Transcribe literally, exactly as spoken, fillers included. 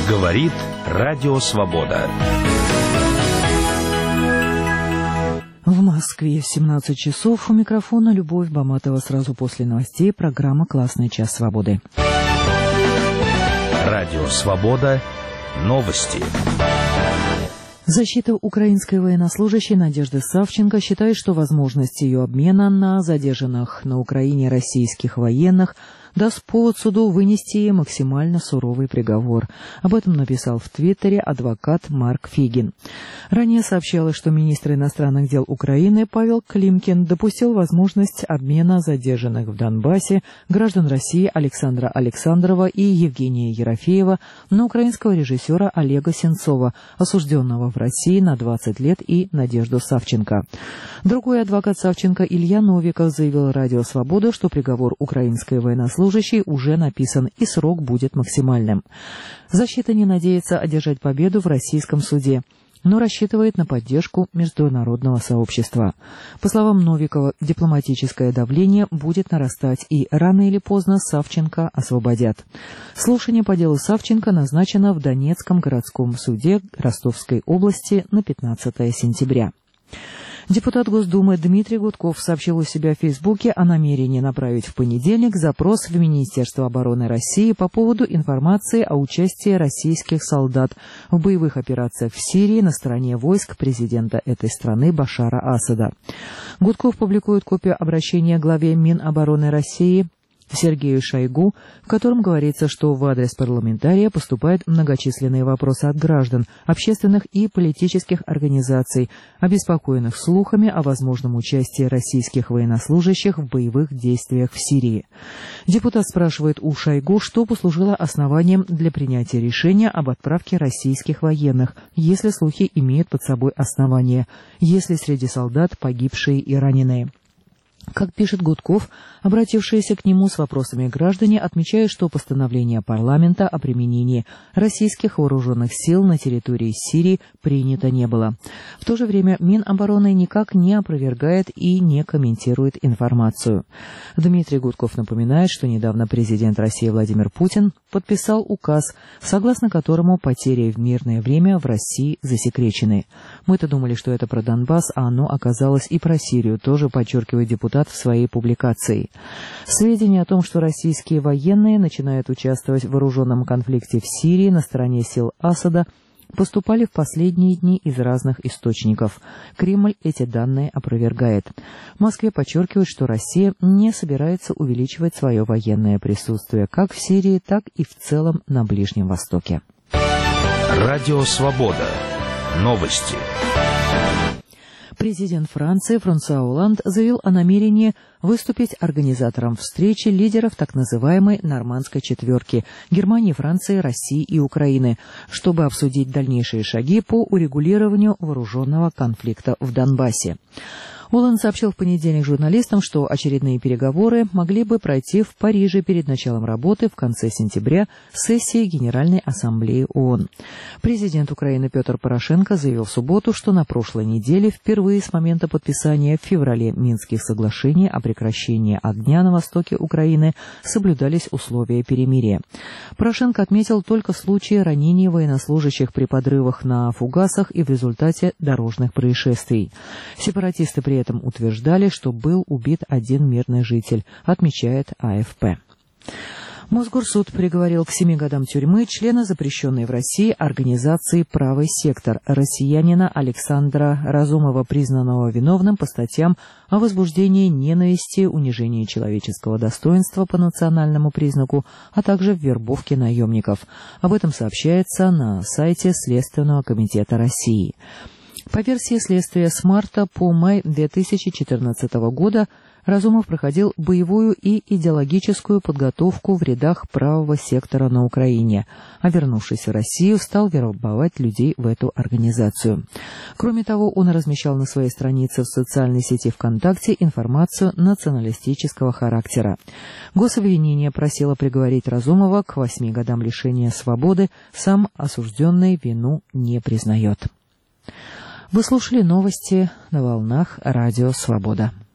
Говорит Радио Свобода. В Москве семнадцать часов. У микрофона Любовь Баматова. Сразу после новостей программа «Классный час свободы». Радио Свобода. Новости. Защита украинской военнослужащей Надежды Савченко считает, что возможность ее обмена на задержанных на Украине российских военных даст повод суду вынести ей максимально суровый приговор. Об этом написал в Твиттере адвокат Марк Фигин. Ранее сообщалось, что министр иностранных дел Украины Павел Климкин допустил возможность обмена задержанных в Донбассе граждан России Александра Александрова и Евгения Ерофеева на украинского режиссера Олега Сенцова, осужденного в России на двадцать лет, и Надежду Савченко. Другой адвокат Савченко Илья Новиков заявил Радио Свобода, что приговор украинской военнослужащей уже написан и срок будет максимальным. Защита не надеется одержать победу в российском суде, но рассчитывает на поддержку международного сообщества. По словам Новикова, дипломатическое давление будет нарастать, и рано или поздно Савченко освободят. Слушание по делу Савченко назначено в Донецком городском суде Ростовской области на пятнадцатое сентября. Депутат Госдумы Дмитрий Гудков сообщил у себя в Фейсбуке о намерении направить в понедельник запрос в Министерство обороны России по поводу информации о участии российских солдат в боевых операциях в Сирии на стороне войск президента этой страны Башара Асада. Гудков публикует копию обращения главе Минобороны России Сергею Шойгу, в котором говорится, что в адрес парламентария поступают многочисленные вопросы от граждан, общественных и политических организаций, обеспокоенных слухами о возможном участии российских военнослужащих в боевых действиях в Сирии. Депутат спрашивает у Шойгу, что послужило основанием для принятия решения об отправке российских военных, если слухи имеют под собой основание, если среди солдат погибшие и раненые. Как пишет Гудков, обратившиеся к нему с вопросами граждане отмечают, что постановление парламента о применении российских вооруженных сил на территории Сирии принято не было. В то же время Минобороны никак не опровергает и не комментирует информацию. Дмитрий Гудков напоминает, что недавно президент России Владимир Путин подписал указ, согласно которому потери в мирное время в России засекречены. Мы-то думали, что это про Донбасс, а оно оказалось и про Сирию, тоже подчеркивает депутат в своей публикации. Сведения о том, что российские военные начинают участвовать в вооруженном конфликте в Сирии на стороне сил Асада, поступали в последние дни из разных источников. Кремль эти данные опровергает. В Москве подчеркивают, что Россия не собирается увеличивать свое военное присутствие как в Сирии, так и в целом на Ближнем Востоке. Радио Свобода. Новости. Президент Франции Франсуа Олланд заявил о намерении выступить организатором встречи лидеров так называемой «Нормандской четверки» Германии, Франции, России и Украины, чтобы обсудить дальнейшие шаги по урегулированию вооруженного конфликта в Донбассе. Олланд сообщил в понедельник журналистам, что очередные переговоры могли бы пройти в Париже перед началом работы в конце сентября сессии Генеральной Ассамблеи ООН. Президент Украины Петр Порошенко заявил в субботу, что на прошлой неделе впервые с момента подписания в феврале Минских соглашений о прекращении огня на востоке Украины соблюдались условия перемирия. Порошенко отметил только случаи ранений военнослужащих при подрывах на фугасах и в результате дорожных происшествий. Сепаратисты при При этом утверждали, что был убит один мирный житель, отмечает А Эф Пэ. Мосгорсуд приговорил к семи годам тюрьмы члена запрещенной в России организации «Правый сектор» россиянина Александра Разумова, признанного виновным по статьям о возбуждении ненависти, унижении человеческого достоинства по национальному признаку, а также в вербовке наемников. Об этом сообщается на сайте Следственного комитета России. По версии следствия, с марта по май две тысячи четырнадцатого года Разумов проходил боевую и идеологическую подготовку в рядах правого сектора на Украине, а вернувшись в Россию, стал вербовать людей в эту организацию. Кроме того, он размещал на своей странице в социальной сети ВКонтакте информацию националистического характера. Гособвинение просило приговорить Разумова к восьми годам лишения свободы, сам осужденный вину не признает. Вы слушали новости на волнах Радио Свобода.